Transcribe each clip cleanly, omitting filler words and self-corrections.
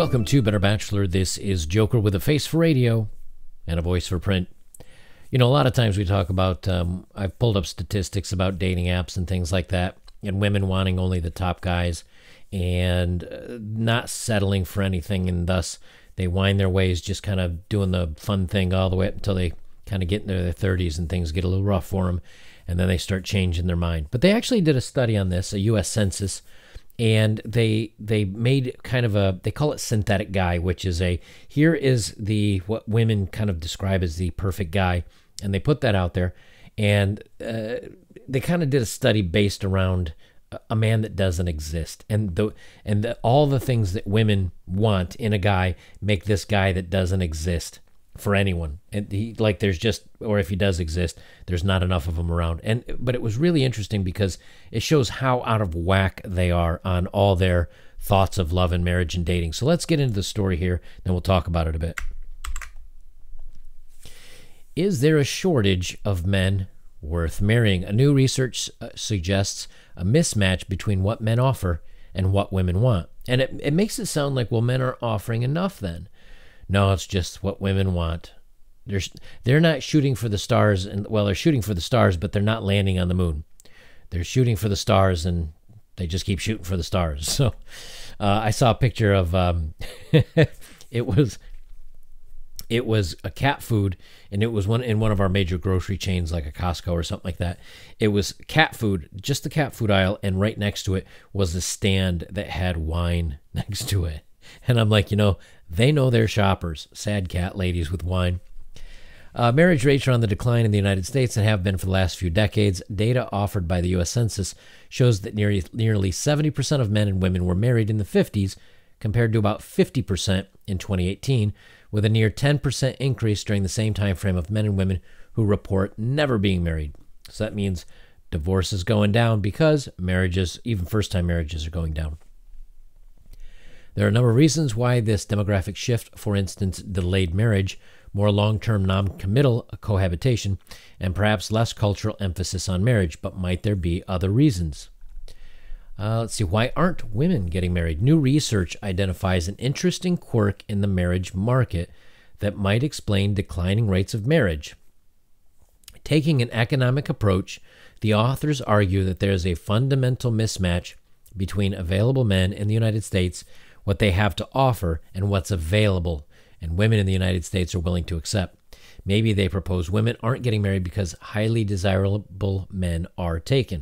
Welcome to Better Bachelor. This is Joker with a face for radio and a voice for print. You know, a lot of times we talk about, I've pulled up statistics about dating apps and things like that, and women wanting only the top guys and not settling for anything, and thus they wind their ways just kind of doing the fun thing all the way up until they kind of get into their 30s and things get a little rough for them, and then they start changing their mind. But they actually did a study on this, a U.S. Census, and they made kind of a, they call it synthetic guy, which is here is what women kind of describe as the perfect guy, and they put that out there, and they kind of did a study based around a man that doesn't exist, and all the things that women want in a guy make this guy that doesn't exist for anyone. And there's just, or if he does exist, there's not enough of him around. But it was really interesting because it shows how out of whack they are on all their thoughts of love and marriage and dating. So let's get into the story here, then we'll talk about it a bit. Is there a shortage of men worth marrying? A new research suggests a mismatch between what men offer and what women want. And it makes it sound like, well, men are offering enough then. No, it's just what women want. They're not shooting for the stars, and well, they're shooting for the stars, but they're not landing on the moon. They're shooting for the stars, and they just keep shooting for the stars. So I saw a picture of it was a cat food, and it was in one of our major grocery chains, like a Costco or something like that. It was cat food, just the cat food aisle, and right next to it was a stand that had wine next to it. And I'm like, they know their shoppers, sad cat ladies with wine. Marriage rates are on the decline in the United States and have been for the last few decades. Data offered by the U.S. Census shows that nearly 70% of men and women were married in the 50s, compared to about 50% in 2018, with a near 10% increase during the same time frame of men and women who report never being married. So that means divorce is going down because marriages, even first-time marriages, are going down. There are a number of reasons why this demographic shift, for instance, delayed marriage, more long-term non-committal cohabitation, and perhaps less cultural emphasis on marriage. But might there be other reasons? Let's see. Why aren't women getting married? New research identifies an interesting quirk in the marriage market that might explain declining rates of marriage. Taking an economic approach, the authors argue that there is a fundamental mismatch between available men in the United States, what they have to offer, and what's available, and women in the United States are willing to accept. Maybe they propose women aren't getting married because highly desirable men are taken.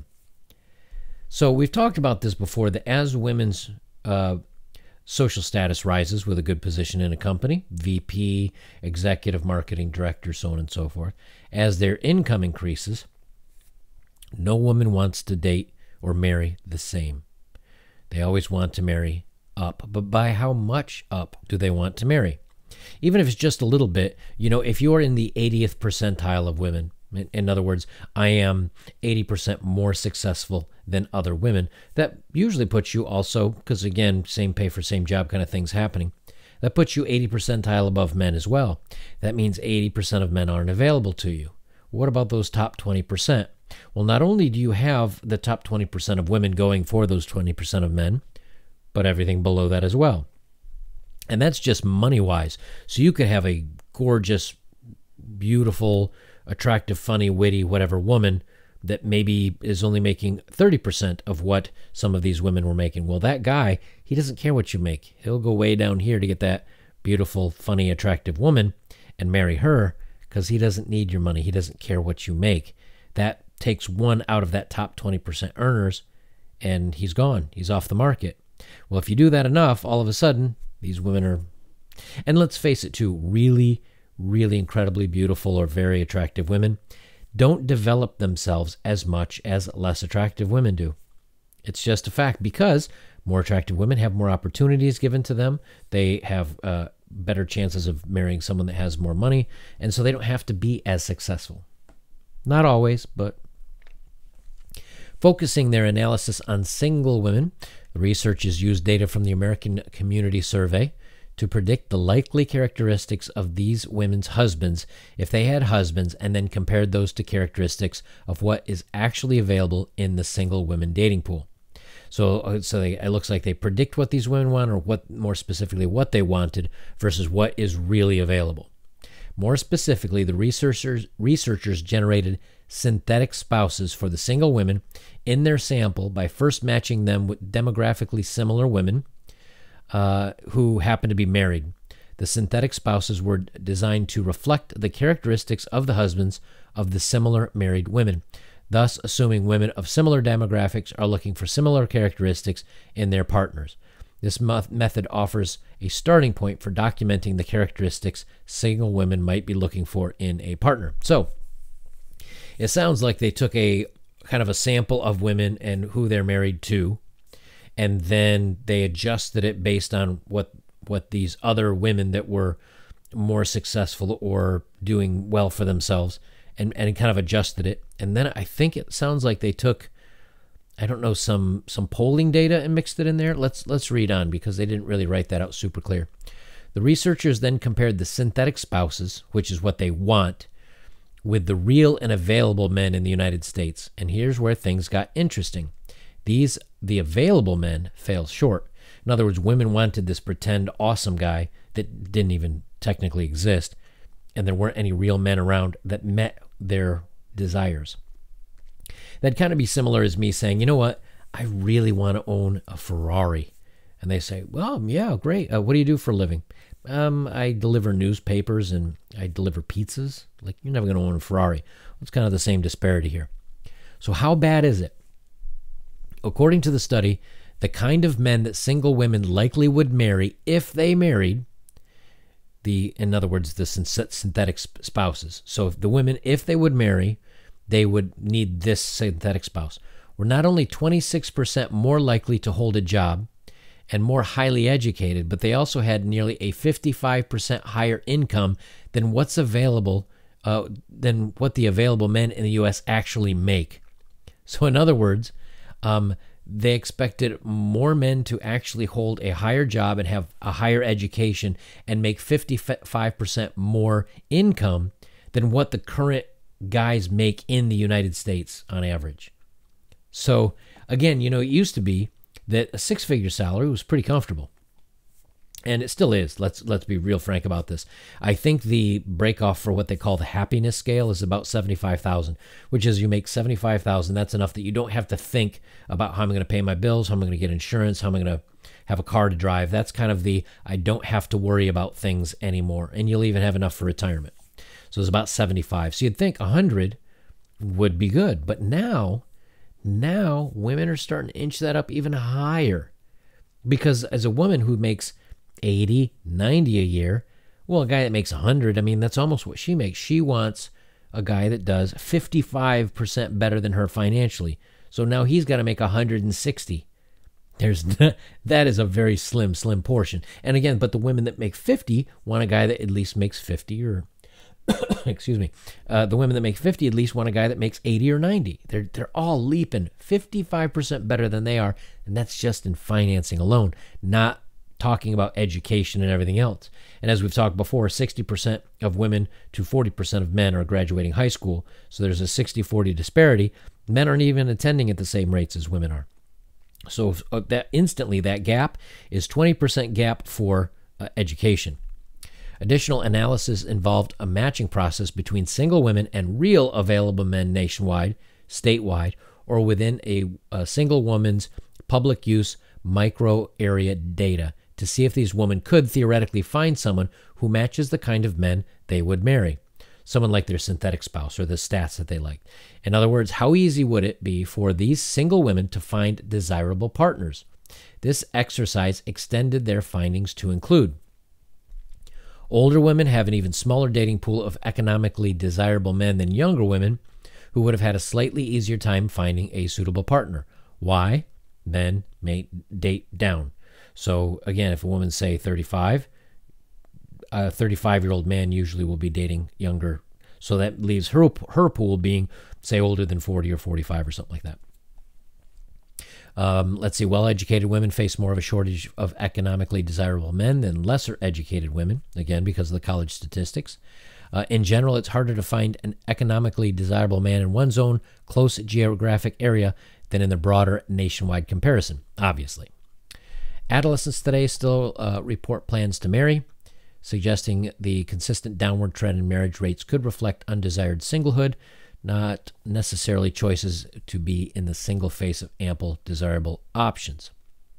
So we've talked about this before, that as women's social status rises with a good position in a company, VP, executive marketing director, so on and so forth, as their income increases, no woman wants to date or marry the same. They always want to marry up, but by how much up do they want to marry? Even if it's just a little bit, if you're in the 80th percentile of women, in other words, I am 80% more successful than other women, that usually puts you also, because again, same pay for same job kind of things happening, that puts you 80 percentile above men as well. That means 80% of men aren't available to you. What about those top 20%? Well, not only do you have the top 20% of women going for those 20% of men, but everything below that as well. And that's just money-wise. So you could have a gorgeous, beautiful, attractive, funny, witty, whatever woman that maybe is only making 30% of what some of these women were making. Well, that guy, he doesn't care what you make. He'll go way down here to get that beautiful, funny, attractive woman and marry her because he doesn't need your money. He doesn't care what you make. That takes one out of that top 20% earners, and he's gone. He's off the market. Well, if you do that enough, all of a sudden, these women are, and let's face it too, really, really incredibly beautiful or very attractive women don't develop themselves as much as less attractive women do. It's just a fact, because more attractive women have more opportunities given to them. They have better chances of marrying someone that has more money, and so they don't have to be as successful. Not always, but focusing their analysis on single women, the researchers used data from the American Community Survey to predict the likely characteristics of these women's husbands if they had husbands, and then compared those to characteristics of what is actually available in the single women dating pool. It looks like they predict what these women want, or what more specifically what they wanted versus what is really available. More specifically, the researchers generated synthetic spouses for the single women in their sample by first matching them with demographically similar women who happen to be married. The synthetic spouses were designed to reflect the characteristics of the husbands of the similar married women, thus assuming women of similar demographics are looking for similar characteristics in their partners. This method offers a starting point for documenting the characteristics single women might be looking for in a partner. So it sounds like they took a kind of a sample of women and who they're married to, and then they adjusted it based on what these other women that were more successful or doing well for themselves, and kind of adjusted it. And then I think it sounds like they took, I don't know, some polling data and mixed it in there. Let's read on, because they didn't really write that out super clear. The researchers then compared the synthetic spouses, which is what they want, with the real and available men in the United States. And here's where things got interesting. The available men fell short. In other words, women wanted this pretend awesome guy that didn't even technically exist, and there weren't any real men around that met their desires. That'd kind of be similar as me saying, you know what, I really want to own a Ferrari. And they say, well, yeah, great. What do you do for a living? I deliver newspapers and I deliver pizzas. Like, you're never going to own a Ferrari. It's kind of the same disparity here. So how bad is it? According to the study, the kind of men that single women likely would marry if they married, in other words, the synthetic spouses. So if the women, if they would marry, they would need this synthetic spouse, were not only 26% more likely to hold a job and more highly educated, but they also had nearly a 55% higher income than what's available, than what the available men in the U.S. actually make. So in other words, they expected more men to actually hold a higher job and have a higher education and make 55% more income than what the current guys make in the United States on average. So again, it used to be that a six-figure salary was pretty comfortable. And it still is. Let's be real frank about this. I think the breakoff for what they call the happiness scale is about 75,000, which is you make 75,000. That's enough that you don't have to think about how I'm going to pay my bills, how I'm going to get insurance, how I'm going to have a car to drive. That's kind of I don't have to worry about things anymore. And you'll even have enough for retirement. So it's about 75. So you'd think 100 would be good. But now women are starting to inch that up even higher. Because as a woman who makes 80, 90 a year, well, a guy that makes 100, I mean, that's almost what she makes. She wants a guy that does 55% better than her financially. So now he's got to make 160. That is a very slim portion. And again, but the women that make 50 want a guy that at least makes 50, or excuse me, the women that make 50 at least want a guy that makes 80 or 90. They're all leaping 55% better than they are, and that's just in financing alone, not talking about education and everything else. And as we've talked before, 60% of women to 40% of men are graduating high school. So there's a 60-40 disparity. Men aren't even attending at the same rates as women are. So that gap is 20% gap for education. Additional analysis involved a matching process between single women and real available men nationwide, statewide, or within a single woman's public use micro area data, to see if these women could theoretically find someone who matches the kind of men they would marry, someone like their synthetic spouse or the stats that they like. In other words, how easy would it be for these single women to find desirable partners? This exercise extended their findings to include: older women have an even smaller dating pool of economically desirable men than younger women, who would have had a slightly easier time finding a suitable partner. Why? Men may date down. So again, if a woman's, say, 35, a 35-year-old man usually will be dating younger. So that leaves her pool being, say, older than 40 or 45 or something like that. Let's see, well-educated women face more of a shortage of economically desirable men than lesser educated women, again, because of the college statistics. In general, it's harder to find an economically desirable man in one's own close geographic area than in the broader nationwide comparison, obviously. Adolescents today still report plans to marry, suggesting the consistent downward trend in marriage rates could reflect undesired singlehood, not necessarily choices to be in the single face of ample desirable options.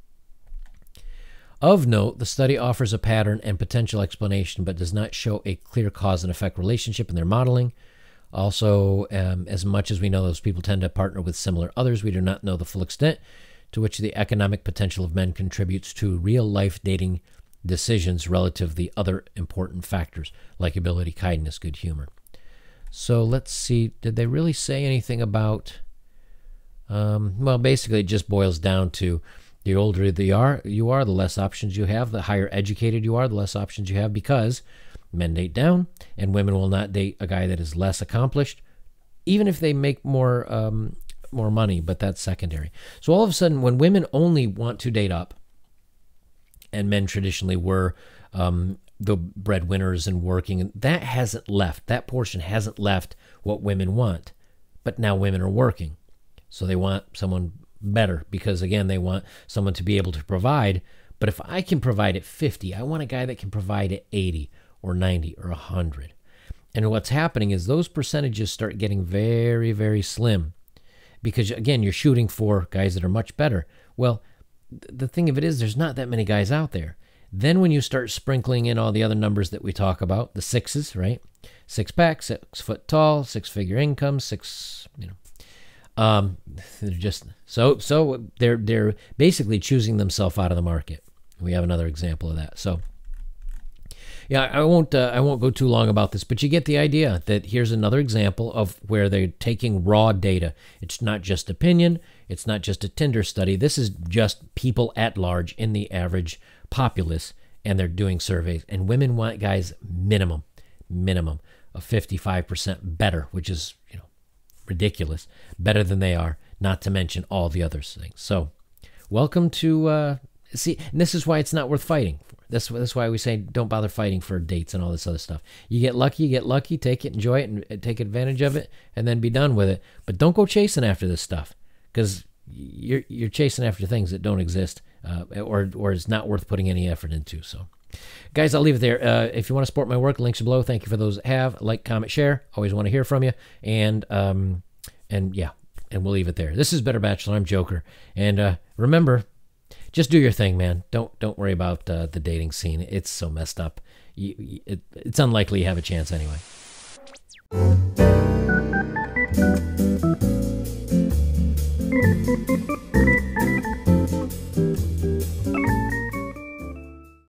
Of note, the study offers a pattern and potential explanation, but does not show a clear cause and effect relationship in their modeling. Also, as much as we know those people tend to partner with similar others, we do not know the full extent to which the economic potential of men contributes to real-life dating decisions relative to the other important factors, likability, kindness, good humor. So let's see, did they really say anything about, well, basically it just boils down to the older you are, the less options you have. The higher educated you are, the less options you have, because men date down, and women will not date a guy that is less accomplished, even if they make more money, but that's secondary. So all of a sudden, when women only want to date up, and men traditionally were the breadwinners and working, and that hasn't left. That portion hasn't left what women want, but now women are working, so they want someone better, because again, they want someone to be able to provide. But if I can provide at 50, I want a guy that can provide at 80 or 90 or 100. And what's happening is those percentages start getting very, very slim, because again, you're shooting for guys that are much better. Well, the thing of it is, there's not that many guys out there. Then when you start sprinkling in all the other numbers that we talk about, the sixes, right? 6-pack, 6 foot tall, 6-figure income, they're just so they're basically choosing themselves out of the market. We have another example of that. So yeah, I won't go too long about this, but you get the idea that here's another example of where they're taking raw data. It's not just opinion. It's not just a Tinder study. This is just people at large in the average populace, and they're doing surveys. And women want guys minimum of 55% better, which is, ridiculous, better than they are, not to mention all the other things. So welcome to see, and this is why it's not worth fighting for. That's why we say don't bother fighting for dates and all this other stuff. You get lucky, take it, enjoy it, and take advantage of it, and then be done with it. But don't go chasing after this stuff, because you're chasing after things that don't exist, or is not worth putting any effort into. So guys, I'll leave it there. If you want to support my work, links are below. Thank you for those that have. Like, comment, share. Always want to hear from you. And yeah, and we'll leave it there. This is Better Bachelor. I'm Joker. And remember, just do your thing, man. Don't worry about the dating scene. It's so messed up. It's unlikely you have a chance anyway.